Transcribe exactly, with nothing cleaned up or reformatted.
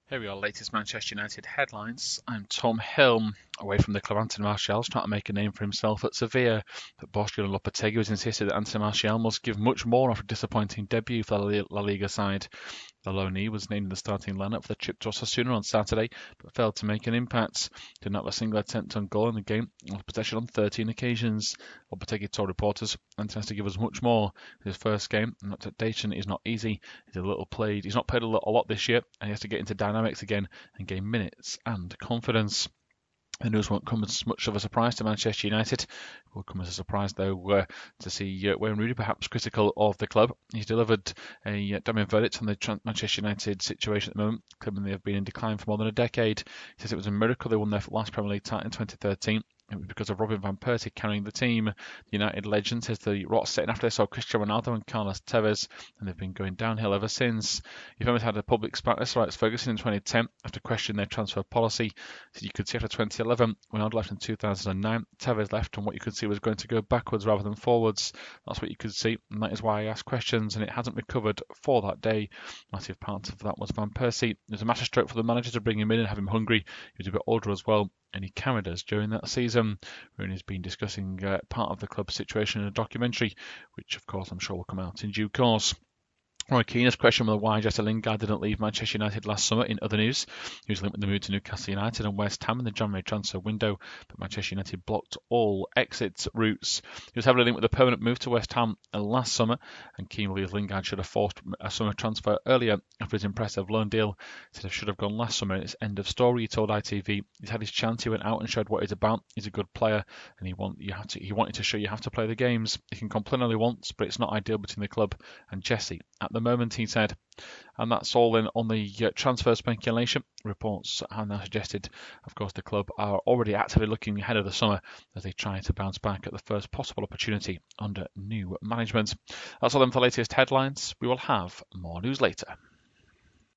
Here we are, latest Manchester United headlines. I'm Tom Hill. Away from the club, Anthony Martial is trying to make a name for himself at Sevilla, but boss Julen Lopetegui has insisted that Anthony Martial must give much more after a disappointing debut for the La Liga side. The loanee was named in the starting lineup for the trip to Osasuna on Saturday, but failed to make an impact. Did not have a single attempt on goal in the game, lost possession on thirteen occasions. Lopetegui told reporters, Anthony has to give us much more. His first game, and adaptation is not easy. He's a little played. He's not played a lot, a lot this year, and he has to get into dynamics again and gain minutes and confidence. The news won't come as much of a surprise to Manchester United. It will come as a surprise, though, uh, to see uh, Wayne Rooney perhaps critical of the club. He's delivered a uh, damning verdict on the Manchester United situation at the moment, claiming they have been in decline for more than a decade. He says it was a miracle they won their last Premier League title in twenty thirteen. It was because of Robin van Persie carrying the team. The United legend says the rot setting after they saw Cristiano Ronaldo and Carlos Tevez, and they've been going downhill ever since. Juventus had a public spat with Alex Ferguson in twenty ten after questioning their transfer policy. So you could see after twenty eleven, Ronaldo left in two thousand nine, Tevez left, and what you could see was going to go backwards rather than forwards. That's what you could see, and that is why I asked questions, and it hasn't recovered for that day. Massive part of that was Van Persie. It was a masterstroke for the manager to bring him in and have him hungry. He was a bit older as well, and he carried us during that season. Rooney's been discussing uh, part of the club's situation in a documentary, which of course I'm sure will come out in due course. Roy Keane has questioned whether why Jesse Lingard didn't leave Manchester United last summer. In other news, he was linked with the move to Newcastle United and West Ham in the January transfer window, but Manchester United blocked all exit routes. He was heavily linked with a permanent move to West Ham last summer, and Keane believes Lingard should have forced a summer transfer earlier after his impressive loan deal. He said it should have gone last summer, and it's end of story. He told I T V he's had his chance, he went out and showed what he's about. He's a good player, and he want you have to he wanted to show you have to play the games. He can complain all he wants, but it's not ideal between the club and Jesse at the moment, he said. And that's all in on the uh, transfer speculation. Reports have now suggested, of course, the club are already actively looking ahead of the summer as they try to bounce back at the first possible opportunity under new management. That's all then for the latest headlines. We will have more news later.